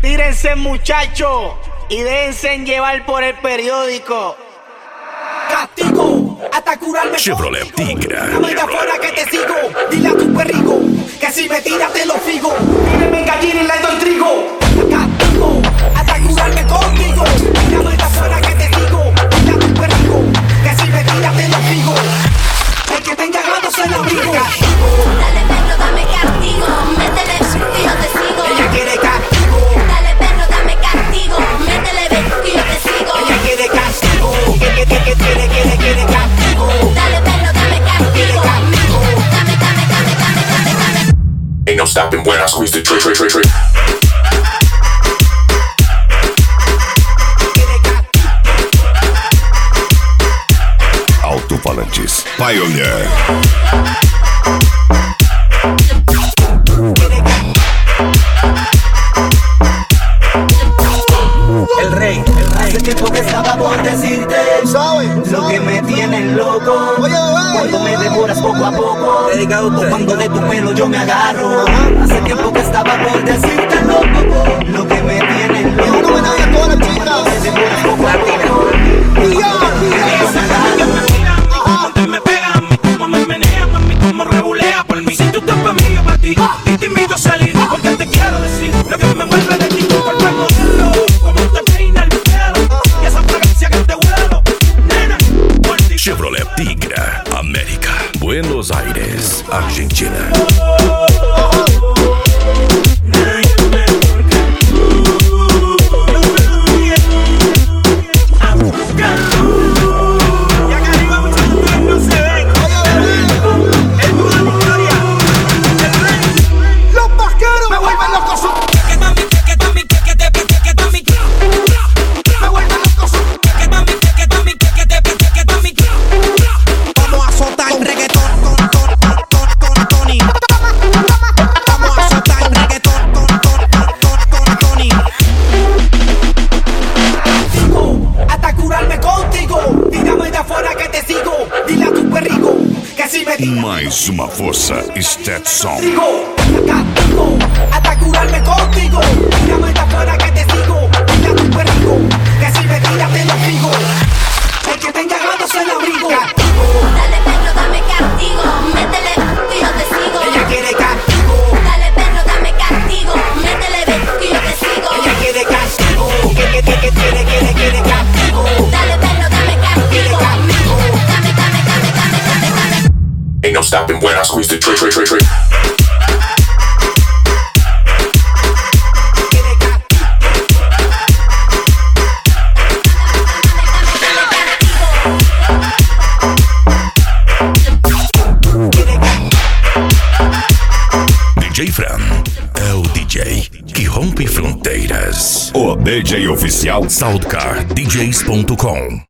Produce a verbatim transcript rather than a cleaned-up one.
Tírense, muchachos, y déjense llevar por el periódico. Castigo hasta curarme. Chevrolet Tigra. No me da fuera que te sigo. Dile a tu perrigo que si me tiras te lo figo. Tíreme gallina y le doy trigo. Castigo hasta curarme contigo. No me da fuera que te sigo. Dile a tu perrigo que si me tiras te lo figo. El que tenga ganas se lo abrigo. Dale perro, dame castigo. Métele y yo te sigo. Ella quiere castigo. Dale perro, dame castigo. Métele y yo te sigo. Ella quiere castigo. Que que que que quiere quiere quiere castigo. Dale perro, dame castigo. Dame, dame, dame, dame, dame, dame. Ain't no stopping when I squeeze the trick, trick, trick, trick. Alto-falantes Pioneer. El rey, hace tiempo que estaba por decirte lo que me tiene loco. Cuando me devoras poco a poco, o cuando de tu pelo yo me agarro. Hace tiempo que estaba por decirte loco, lo que me tiene loco. Cuando me devoras poco a poco, Te me pega a mí, como me menea, mami, como rebulea por mí. Si tú estás pa' mí, yo pa' ti, y te invito a salir, porque te quiero decir lo que me mueve de ti, tu cuerpo es modelo, como te peina el pelo, y esa fragancia que te huelo, nena, por ti. Chevrolet Tigra. América. Buenos Aires, Argentina. Mais uma força Stetson. castigo hasta curarme contigo. Tírame de afuera que te sigo. Dile a tu perrigo que si me tiras te lo figo. El que tenga ganas se lo abrigo. Dale perro, dame castigo. Métele y yo te sigo. Ella quiere castigo. Dale perro, dame castigo. Métele y yo te sigo. Ella quiere castigo. Que que que que quiere quiere quiere castigo. Dale perro, dame castigo. Dame, dame, dame, dame, dame, dame. Ain't no stopping when I squeeze the trick, trick, trick, trick. D J Fran é o D J que rompe fronteiras. O D J oficial Soundcar D Js ponto com.